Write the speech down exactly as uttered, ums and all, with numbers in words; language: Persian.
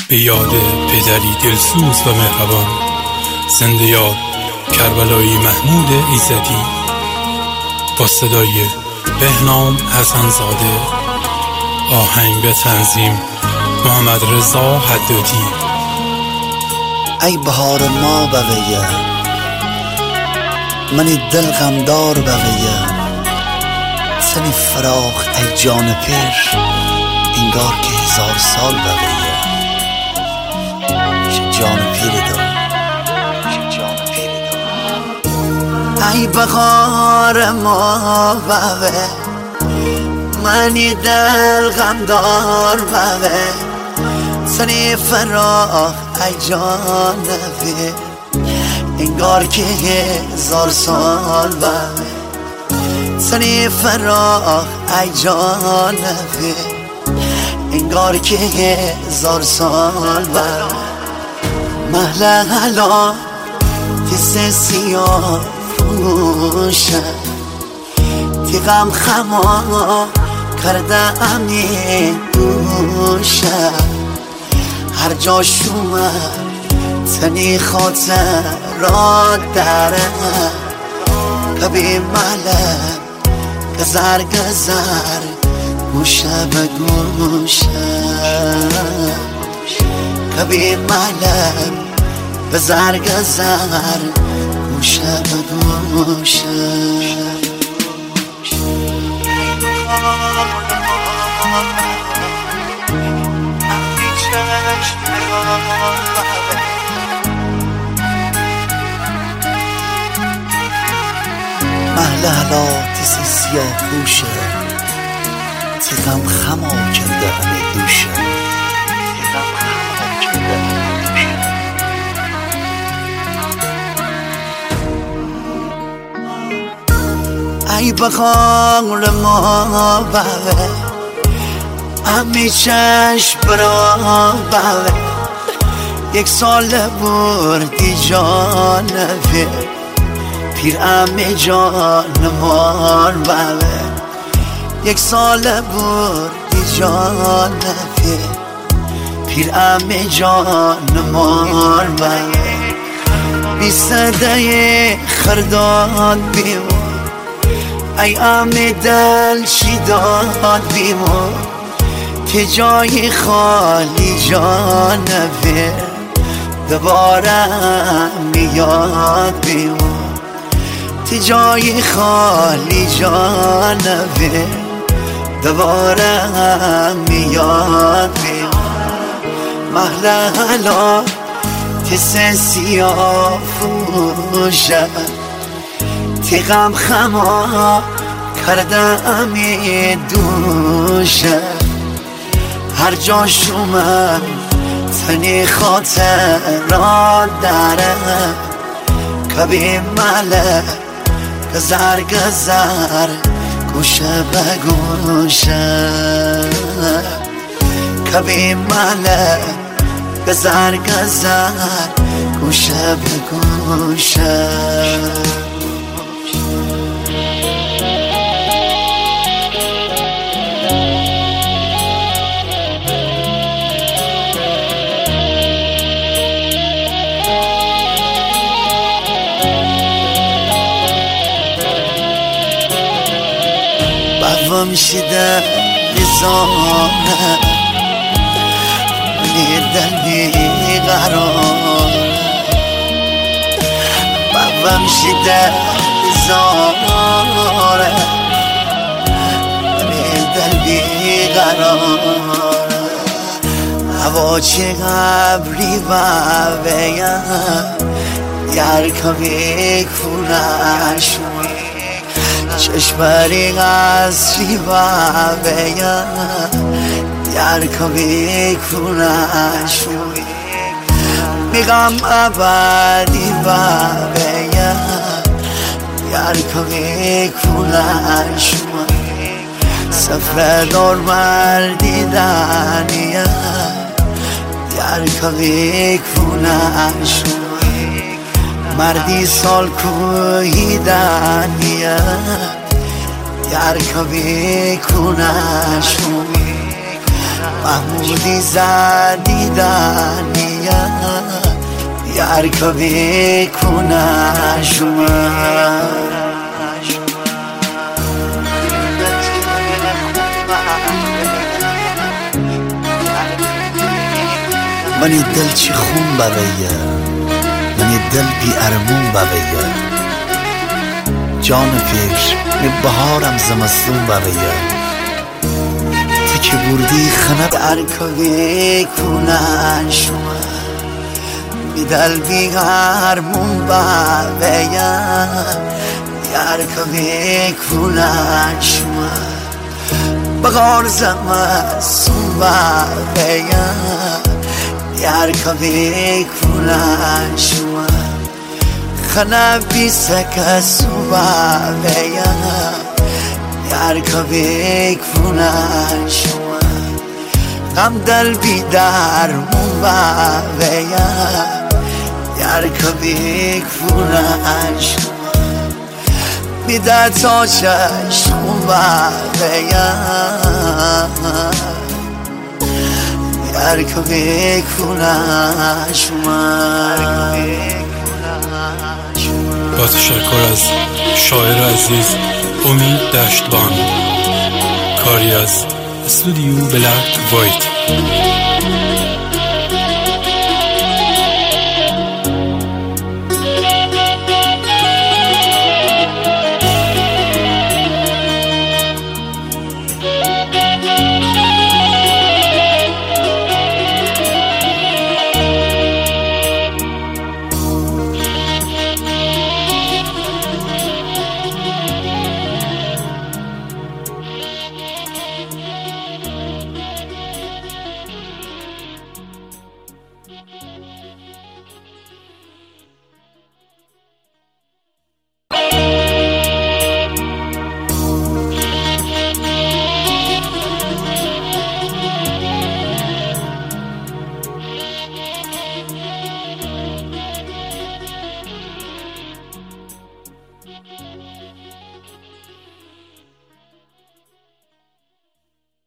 به یاد پدری دلسوز و مهربان، زنده یاد کربلایی محمود ایزدی با صدای بهنام حسن زاده، آهنگ به تنظیم محمد رضا حدادی. ای بهار ما بویه، منی دل غمدار بویه، سنی فراخ ای جان پیر، انگار که هزار سال بویه. چه جان پیر دار، چه جان پیر دار. ای بهار ما بویه، منی دل غمدار بویه، سنی فراخ ای جان پیر، انگار که هزار سال بویه. سنی فراخ ای جان پیر، انگار که هزار سال بویه. محله حالا تیس سیاه فروشه، تی غم خما کرده امی دوشه. هر جا شومه تنی خاطر را داره، کبی محله گذر گذر گوشه به گوشه. کبی محله گذر گذر گوشه به گوشه. محله حالا تیس سیاه پوشه، تی غم خما کرده امی دوشه. ای بخار ما بوه، امی چشم برا بوه، یک سال بردی جان پیر، پیر امی جان مار بوه. یک سال بردی جان پیر، پیر امی جان مار بوه. بی صدای خرداد بیمون، ای امی دل چی داد بیمون، که جای خالی جان پیر، دوباره میاد بیمون. تی جای خالی جان پیر، دوباره میاد بیمون. محله حالا تیس سیاه فروشه، تی غم خما کرده امی دوشه. هر جا شومه تنی خاطر را داره، کبی محله گذر گذر گوشه به گوشه. کبی محله گذر گذر گوشه به گوشه. بابا میشیده بیزانه، منی دل بیقرار. بابا میشیده بیزانه، منی دل بیقرار. هوا چه قبری بابیم، یار کمی کنش چشمری قصری بابیم، یار کمی کنش میگم ابدی بابیم، یار کمی کنش. سفر دور مردی دانیه، یار کمی کنش. مردی سال کوی دانیه، یار کمی کنش. محمودی زدیدن یار کبھی کنه شما منی دل چی خون بویه منی دل بی ارمون بویه جان پیش می بهارم زمستون بویه تو که بردی خند ارکوی کنن شما می دل بی ارمون بویه ارکوی کنن شما بغار زمستون بویه یار کبھی کنن شما خنا بی سکسو بیا یار کبھی کنن شما غم دل بی درمون بیا یار کبھی کنن شما بیدر تا چشمون بیا یار کبھی کنن شما. با تشکر از شاعر عزیز امید دشتبان، کاری از استودیو بلک وایت.